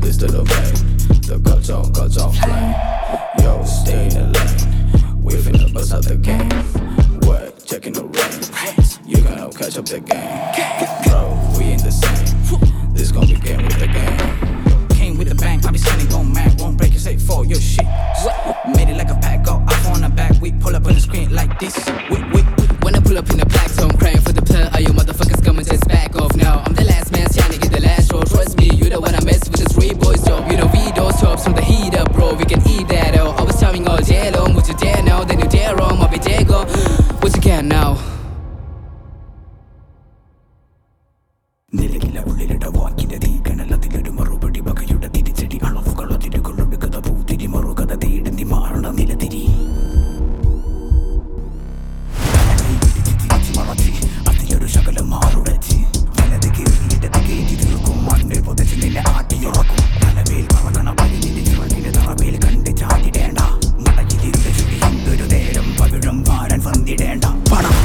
This to the vein, the cuts on flame. Yo, stay in the lane. We finna bust out the game. What? Checking the rain. You gonna catch up the game. Bro, we ain't the same. This gon' begin with the game. Came with the bang, I be standing gon' mad. Won't break it, say for your shit. Made it like a pack, go off on the back. We pull up on the screen like this. When I pull up in the black zone, crying for the plug, all you motherfuckers come and just back off now. I'm the last man trying to get the last roll. Trust me, you don't wanna mess with this three boys job. You know we those jobs from the heat up, bro. We can eat that out. I was telling all day long, would you dare now? Then you dare wrong, I'll be there go. What you can now? നിലവിലെ ഉള്ളിലിട വാക്കിന്റെ തീ കനലതിലൊരു മറുപടി വകയുടെ തിരിച്ചടി അളവുകൾ അതിരുകൊള്ളൊടുക്കത പൂത്തിരി മറുകഥ തേടുന്നി മാറണ നിലതിരി അതിലൊരു ശകലം മാറുടച്ച് വലത് കീറിയിടത് കയറ്റി തീർക്കും മണ്ണിൽ പൊതച്ച് നിന്നെ ആട്ടിയുറക്കും തലവേൽ പറകണ വലിയ ചുവട്ടിന് തറവേൽ കണ്ട് ചാടിടേണ്ട നടയിലിരുന്ന് ചുടി എന്തൊരു നേരം പവിഴം വാരൻ വന്നിടേണ്ട പണം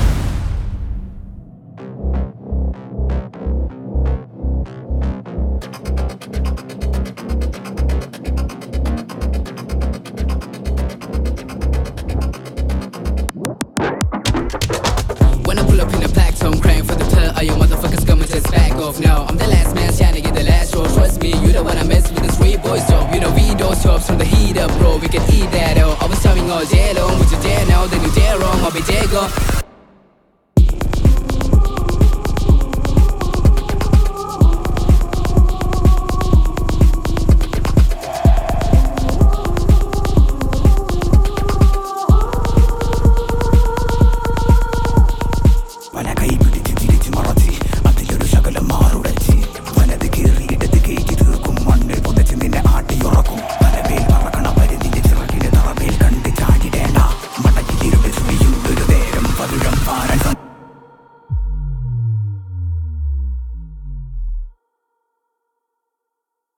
When I pull up in the black zone, crying for the plug, all you motherfuckers come and just back off now. I'm the last man trying to get the last roll. Trust me, you don't wanna mess with this three boys job. You know we those jobs from the heat up, bro. We can eat that out. I was telling all day long, would you dare now? Then you dare wrong, I'll be there go.